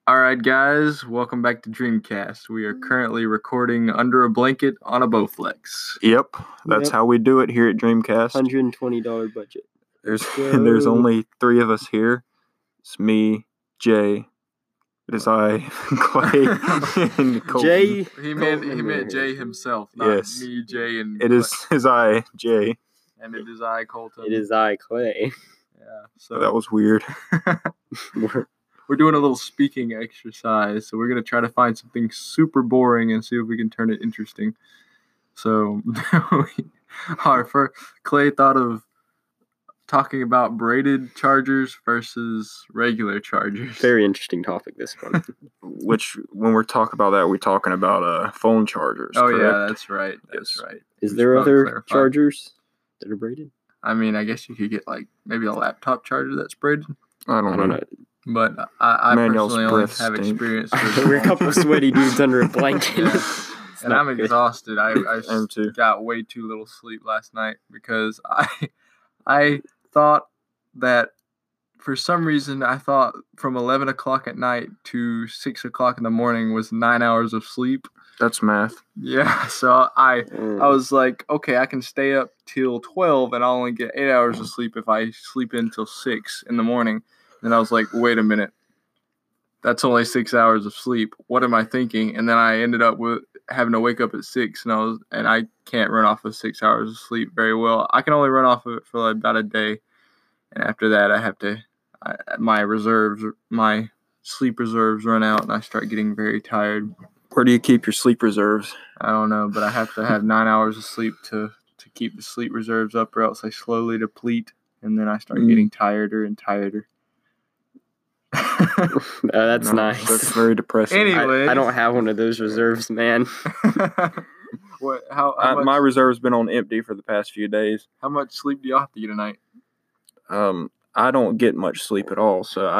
All right, guys, welcome back to Dreamcast. We are currently recording under a blanket on a Bowflex. Yep, that's Yep. how we do it here at Dreamcast. $120 budget. There's Go. there's only three of us here. It's me, Jay. It is I, Clay, and Colton. Jay. He meant Colton. Jay himself, not Yes. me, Jay, and It is I, Jay. and it is I, Colton. It is I, Clay. Yeah. So that was weird. We're doing a little speaking exercise, so we're gonna try to find something super boring and see if we can turn it interesting. So, Clay thought of talking about braided chargers versus regular chargers. Very interesting topic, this one. Which, when we're talking about that, we're talking about phone chargers. Oh correct? yeah, that's right. That's Yes. right. Is We there should probably other clarify. chargers that are braided? I mean, I guess you could get like maybe a laptop charger that's braided, I I don't don't know. know. but I Manuel's personally only breath have stink. experience with We're a couple of sweaty dudes under a blanket. Yeah. It's and not I'm good. exhausted. I am too. got way too little sleep last night because I thought that for some reason I thought from 11 o'clock at night to 6 o'clock in the morning was 9 hours of sleep. That's math. Yeah, so I Mm. was like, okay, I can stay up till 12 and I'll only get 8 hours of sleep if I sleep until 6 in the morning. And I was like, wait a minute. That's only 6 hours of sleep. What am I thinking? And then I ended up with having to wake up at 6 and I can't run off of 6 hours of sleep very well. I can only run off of it for like about a day. And after that I have to my sleep reserves run out and I start getting very tired. Where do you keep your sleep reserves? I don't know, but I have to have 9 hours of sleep to keep the sleep reserves up, or else they slowly deplete, and then I start getting tireder and tireder. That's No, nice. That's very depressing. Anyway. I don't have one of those reserves, man. What? How much, My reserve's been on empty for the past few days. how much sleep do y'all have to get a night? I don't get much sleep at all, so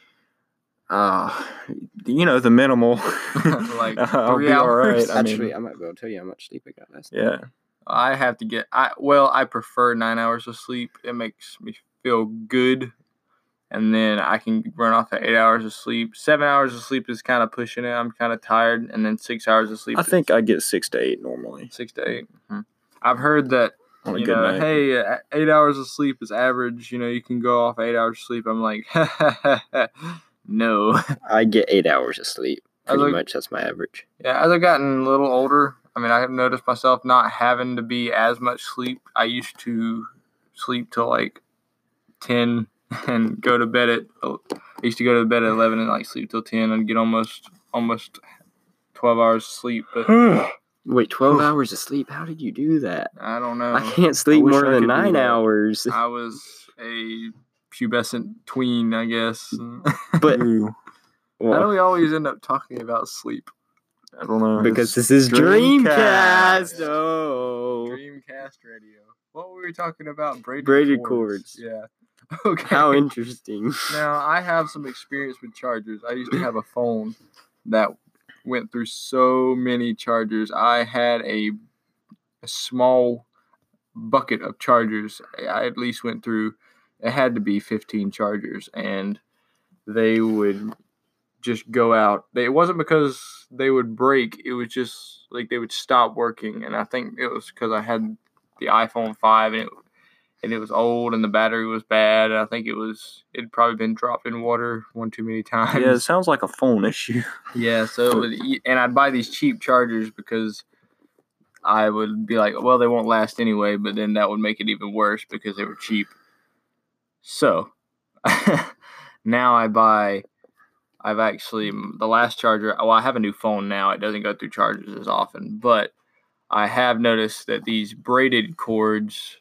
the minimal. Like I'll 3 be all hours? right. Actually, I might be able to tell you how much sleep I got last night. Yeah. I have to get. I prefer 9 hours of sleep. It makes me feel good, and then I can run off at 8 hours of sleep. 7 hours of sleep is kind of pushing it. I'm kind of tired, and then 6 hours of sleep. I think I get 6 to 8 normally 6 to 8. I've heard that. on a good night. Hey, 8 hours of sleep is average. You can go off 8 hours of sleep. I'm like, no. I get 8 hours of sleep. Pretty like- much, that's my average. Yeah, as I've gotten a little older, I mean, I have noticed myself not having to be as much sleep. I used to sleep till like 10 and go to bed at. I used to go to bed at 11 and like sleep till 10 and get almost 12 hours of sleep. But Wait, 12 hours of sleep? How did you do that? I don't know. I can't sleep wish more I than could do 9 that. hours. I was a pubescent tween, I guess. But Ooh, How do well, we always end up talking about sleep? I don't know. because It's this is Dreamcast. Dreamcast. Oh, Dreamcast Radio. What were we talking about? Braided cords. Yeah. Okay. how interesting. Now, I have some experience with chargers. I used to have a phone that went through so many chargers. I had a small bucket of chargers. I at least went through, it had to be 15 chargers, and they would just go out. It wasn't because they would break. It was just like they would stop working, and I think it was because I had the iPhone 5 and it was old and the battery was bad. And I think it'd probably been dropped in water one too many times. Yeah, it sounds like a phone issue. Yeah, so and I'd buy these cheap chargers because I would be like, well, they won't last anyway, but then that would make it even worse because they were cheap. So now I've actually, the last charger, I have a new phone now. It doesn't go through chargers as often, but I have noticed that these braided cords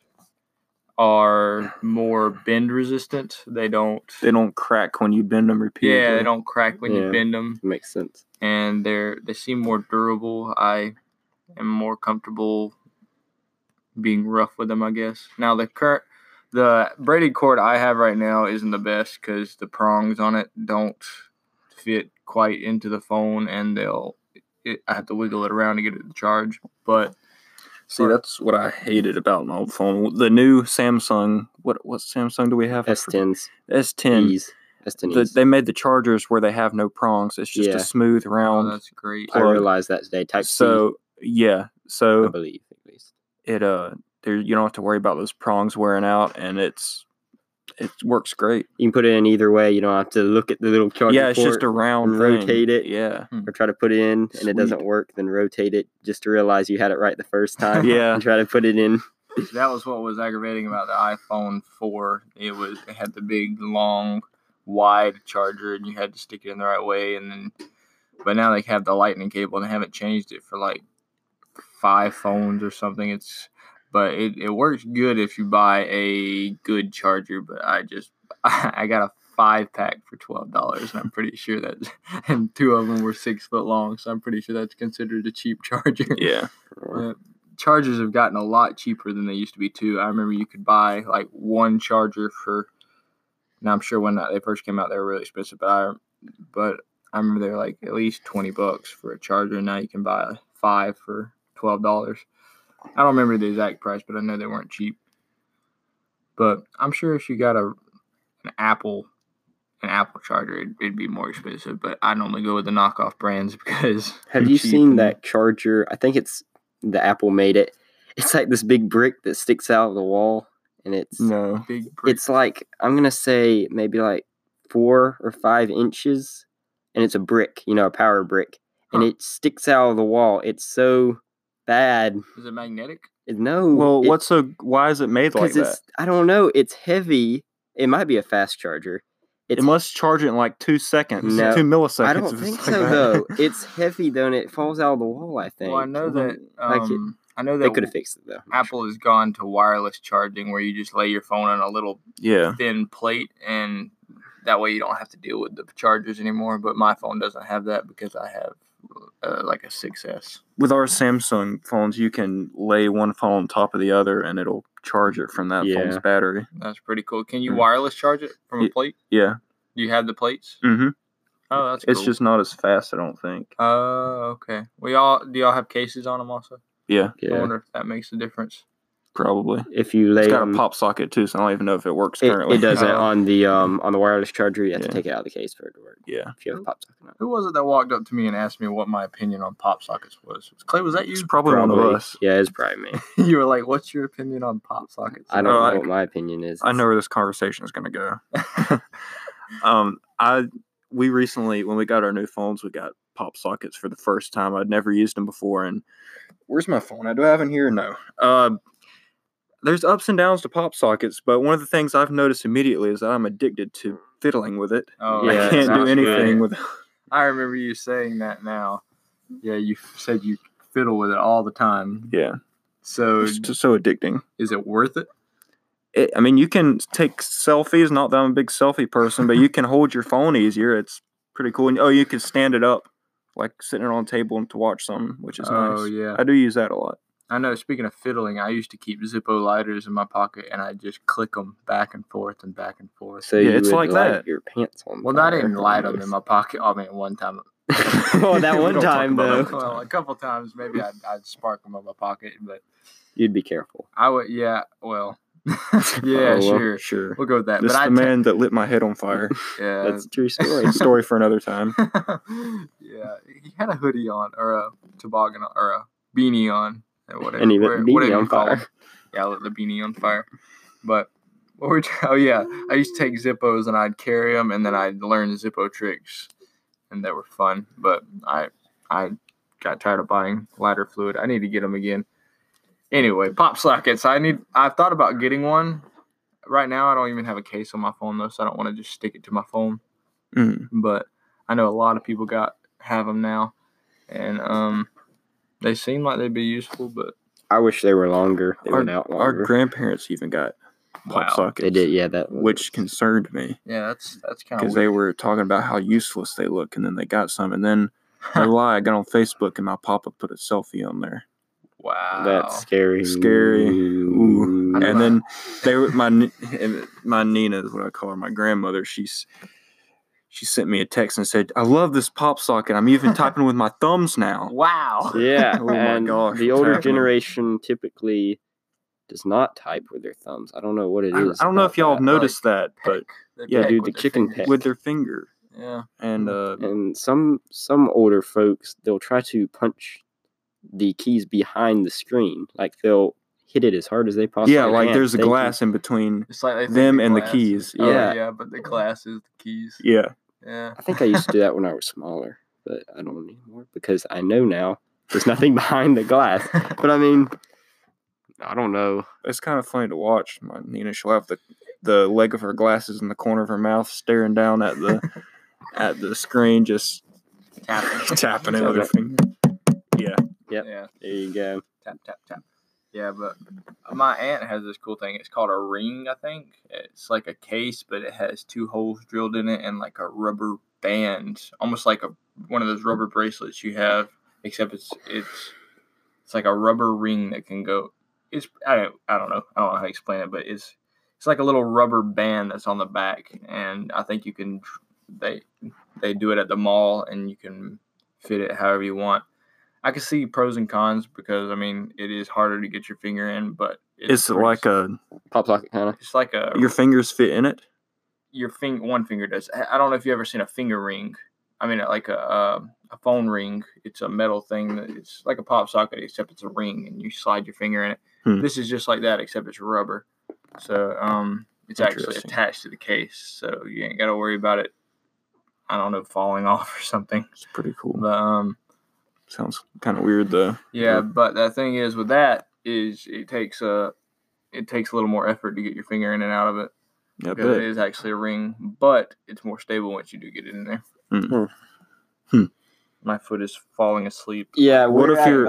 are more bend resistant. They don't crack when you bend them repeatedly. Yeah, they don't crack when you Yeah. bend them, Makes sense. and they seem more durable. I am more comfortable being rough with them, I guess. Now the braided cord I have right now isn't the best because the prongs on it don't fit quite into the phone, and I have to wiggle it around to get it to charge. But See, that's what I hated about my old phone. The new Samsung, what Samsung do we have? S10s. S10. E's. Destinies. they made the chargers where they have no prongs. It's just Yeah. a smooth Oh, round. that's great. I plug. realized that today. Type So yeah, C, I so believe at least. it there you don't have to worry about those prongs wearing out, and it works great. You can put it in either way. You don't have to look at the little charger Yeah, it's just port a round and thing. rotate it. Yeah, or try to put it in and Sweet. it doesn't work, then rotate it just to realize you had it right the first time. Yeah. And try to put it in. That was what was aggravating about the iPhone 4. It had the big, long, wide charger, and you had to stick it in the right way. But now they have the lightning cable, and they haven't changed it for like 5 phones or something. But it works good if you buy a good charger. But I got a 5-pack for $12, and I'm pretty sure and 2 of them were 6 foot long, so I'm pretty sure that's considered a cheap charger. yeah. Chargers have gotten a lot cheaper than they used to be too. I remember you could buy like one charger for. Now I'm sure when they first came out they were really expensive, but I remember they were like at least $20 for a charger. And now you can buy 5 for $12. I don't remember the exact price, but I know they weren't cheap. But I'm sure if you got an Apple charger, it'd be more expensive. But I normally go with the knockoff brands because. Have they're you cheap seen and- that charger? I think it's the Apple made it. It's like this big brick that sticks out of the wall, and it's No. Big brick. it's like, I'm gonna say maybe like 4 or 5 inches, and it's a brick, a power brick, and Huh. it sticks out of the wall. It's so bad. Is it magnetic? No, Well, it- why is it made like because that? I don't know. It's heavy. It might be a fast charger. It must charge it in like 2 seconds, No, 2 milliseconds. I don't if it's think like so that. though. It's heavy though, and it falls out of the wall. I think. Well, I know that. Like it- I know They that could have fixed it though. Apple has gone to wireless charging, where you just lay your phone on a little Yeah. thin plate, and that way you don't have to deal with the chargers anymore. But my phone doesn't have that because I have like a 6S. With our Samsung phones, you can lay one phone on top of the other, and it'll charge it from that phone's Yeah. battery. That's pretty cool. Can you Mm. wireless charge it from a Ye- plate? Yeah. Do you have the plates? Mm-hmm. Oh, that's It's cool. just not as fast, I don't think. Okay. Do y'all have cases on them also? Yeah, I Yeah. wonder if that makes a difference. probably. If you lay It's got a them- pop socket too, so I don't even know if it works It, currently. it doesn't Oh. on the wireless charger. You have Yeah. to take it out of the case for it to work. Yeah. If you have a pop socket. on it. Who was it that walked up to me and asked me what my opinion on pop sockets was? Clay, was that you? It's probably one of us. Yeah, it's probably me. You were like, "What's your opinion on pop sockets?" I don't Oh, know what my opinion is. I know where this conversation is going to go. We recently, when we got our new phones, we got pop sockets for the first time. I'd never used them before. And where's my phone? Do I have it here? No. There's ups and downs to pop sockets, but one of the things I've noticed immediately is that I'm addicted to fiddling with it. Oh, Yeah, I can't do that's anything good. with. I remember you saying that now. Yeah, you said you fiddle with it all the time. Yeah, So it's just so addicting. is it worth it? I mean, you can take selfies. Not that I'm a big selfie person, but you can hold your phone easier. It's pretty cool. And you can stand it up, like sitting on a table to watch something, which is Oh, nice. yeah. I do use that a lot. I know. Speaking of fiddling, I used to keep Zippo lighters in my pocket, and I just click them back and forth and back and forth. So Yeah, you it's would like light that. your pants on Well, I fire. didn't light them in my pocket. I mean, one time. Well, that We one don't talk time about though, Well, a couple times maybe I'd spark them in my pocket, but you'd be careful. I would. Yeah. Well. yeah. Oh, well, Sure. Sure. We'll go with that. This is but the man that lit my head on fire. Yeah. That's a true story. It's a story for another time. Yeah, he had a hoodie on, or a toboggan, or a beanie on, or whatever. And he lit whatever the beanie you on call fire. it. Yeah, I lit the beanie on fire. But what were oh yeah, I used to take Zippos and I'd carry them, and then I'd learn Zippo tricks, and they were fun. But I got tired of buying lighter fluid. I need to get them again. Anyway, pop sockets. I've thought about getting one. Right now, I don't even have a case on my phone though, so I don't want to just stick it to my phone. Mm. But I know a lot of people have them now, and they seem like they'd be useful. But I wish they were longer. They went out Our longer. grandparents even got pop Wow. sockets. They did, yeah. That Which concerned me yeah, that's kind of because they were talking about how useless they look, and then they got some, and then I lie. I got on Facebook, and my papa put a selfie on there. wow. That's scary. Scary. Ooh. I know And that. then they were my Nina is what I call her, my grandmother. She sent me a text and said, "I love this pop socket. I'm even typing with my thumbs now." Wow. Yeah, Oh my and gosh, the what's older happening? generation typically does not type with their thumbs. I don't know what it is. I don't know if y'all have about noticed that, but They yeah, peck dude, with the their chicken fingers. peck. with their finger. Yeah. And that. And some older folks, they'll try to punch the keys behind the screen. Like they'll hit it as hard as they possibly yeah, can. like there's a thinking- glass in between It's like they think them the and the glass keys. is- oh, Yeah. yeah, but the glass is the keys. Yeah. Yeah. I think I used to do that when I was smaller, but I don't anymore because I know now there's nothing behind the glass. But I mean, I don't know. It's kind of funny to watch. My Nina, she'll have the leg of her glasses in the corner of her mouth, staring down at the at the screen, just tapping it with her finger. Yeah. Yep. Yeah. There you go. Tap, tap, tap. Yeah, but my aunt has this cool thing. It's called a ring, I think. It's like a case, but it has 2 holes drilled in it and like a rubber band, almost like one of those rubber bracelets you have, except it's like a rubber ring that can go. It's I don't know how to explain it, but it's like a little rubber band that's on the back, and I think you can they do it at the mall, and you can fit it however you want. I can see pros and cons because I mean it is harder to get your finger in, but It's like Pop socket kind of. it's like a your fingers fit in it. one finger does. I don't know if you ever seen a finger ring. I mean like a phone ring. It's a metal thing that it's like a pop socket except it's a ring and you slide your finger in it. This is just like that except it's rubber. So it's actually attached to the case, so you ain't got to worry about it. I don't know, falling off or something. It's pretty cool. But sounds kind of weird though. yeah, but the thing is with that is it takes a little more effort to get your finger in and out of it. Yeah, because it is actually a ring, but it's more stable once you do get it in there. My foot is falling asleep. Yeah, what if you're?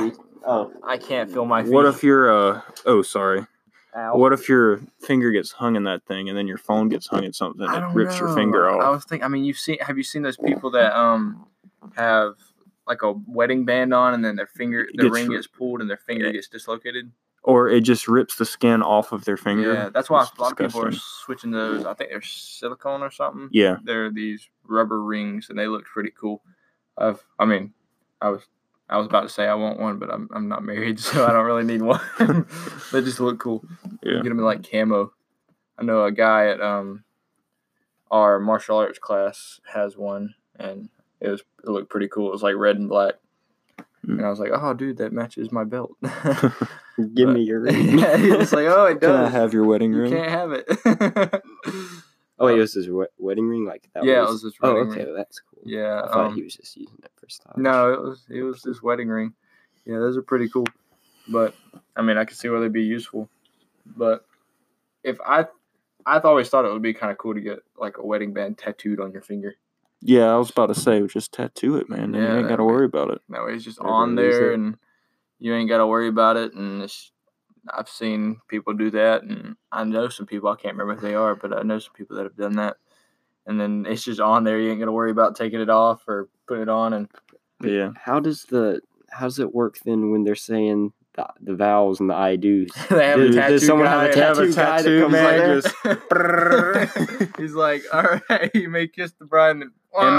I can't feel my feet. What if you're? Oh, sorry. Ow. What if your finger gets hung in that thing, and then your phone gets hung in something I that don't rips your know. finger off? I was thinking. I mean, have you seen those people that have like a wedding band on, and then their ring gets pulled, and their finger gets dislocated? Or it just rips the skin off of their finger. Yeah, that's why It's a lot of people are disgusting. switching those. I think they're silicone or something. Yeah. They're these rubber rings, and they look pretty cool. I was about to say I want one, but I'm not married, so I don't really need one. They just look cool. Yeah. You get them in like camo. I know a guy at our martial arts class has one, and it looked pretty cool. It was like red and black, and I was like, "Oh, dude, that matches my belt." Give me your ring. Yeah, it's like, "Oh, it Can I does." have your wedding You ring? can't have it. Oh, wait, it was his wedding ring? Like that? Yeah, it was his wedding okay, ring. that's cool. Yeah. I thought he was just using it for style. No, it was his wedding ring. Yeah, those are pretty cool. But I mean, I could see where they'd be useful. But if I've always thought it would be kind of cool to get like a wedding band tattooed on your finger. Yeah, I was about to say, just tattoo it, man. Then Yeah, you ain't got to that'd be- worry about it. That way it's just Never on lose there, it. and you ain't got to worry about it. And I've seen people do that, and I know some people. I can't remember who they are, but I know some people that have done that. And then it's just on there. You ain't got to worry about taking it off or putting it on. And Yeah. How does it work then when they're saying the vowels and the I do's? they have a Does tattoo someone guy. have a tattoo guy that comes man, there? just He's like, all right, you may kiss the bride and then Hand me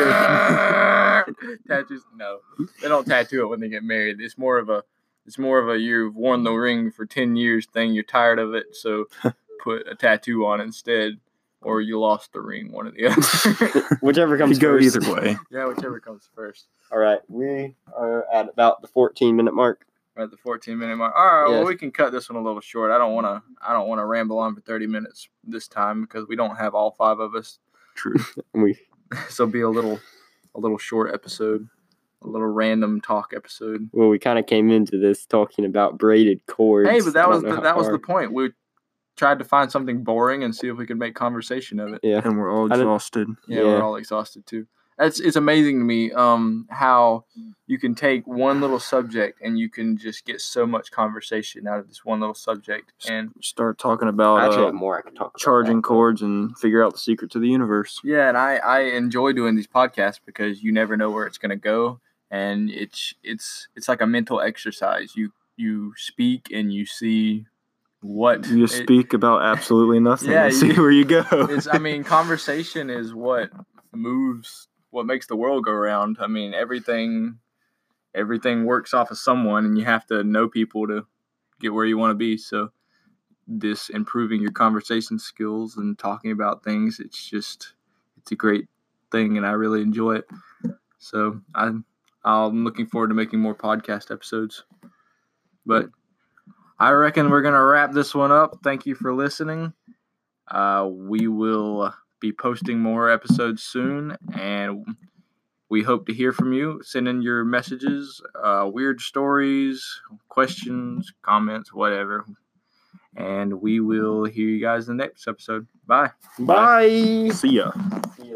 your finger. Tattoos? No, they don't tattoo it when they get married. It's more of a you've worn the ring for 10 years thing. You're tired of it, so put a tattoo on instead, or you lost the ring. One or the other. Whichever comes could go first. either way. Yeah, whichever comes first. All right, we are at about the 14-minute mark. We're at the 14-minute mark. All right, Yes. well, we can cut this one a little short. I don't want to ramble on for 30 minutes this time because we don't have all 5 of us. True. So it'll be a little short episode, a little random talk episode. We kind of came into this talking about braided cords. Hey, but that I was don't know how that was the far. point. We tried to find something boring and see if we could make conversation of it. Yeah. And we're all I didn't- exhausted. Yeah, Yeah. we're all exhausted too. It's amazing to me how you can take one little subject and you can just get so much conversation out of this one little subject. And Start talking I about actually have more I could talk about. charging that. cords and figure out the secret to the universe. yeah, and I enjoy doing these podcasts because you never know where it's going to go, and it's like a mental exercise. You speak and you see what You speak about absolutely nothing Yeah, and see where you go. conversation is what makes the world go round. I mean, everything works off of someone, and you have to know people to get where you want to be. So this improving your conversation skills and talking about things, it's a great thing, and I really enjoy it. So I'm looking forward to making more podcast episodes. But I reckon we're going to wrap this one up. Thank you for listening. We will be posting more episodes soon, and we hope to hear from you. Send in your messages, weird stories, questions, comments, whatever. And we will hear you guys in the next episode. Bye. Bye. See ya. See ya.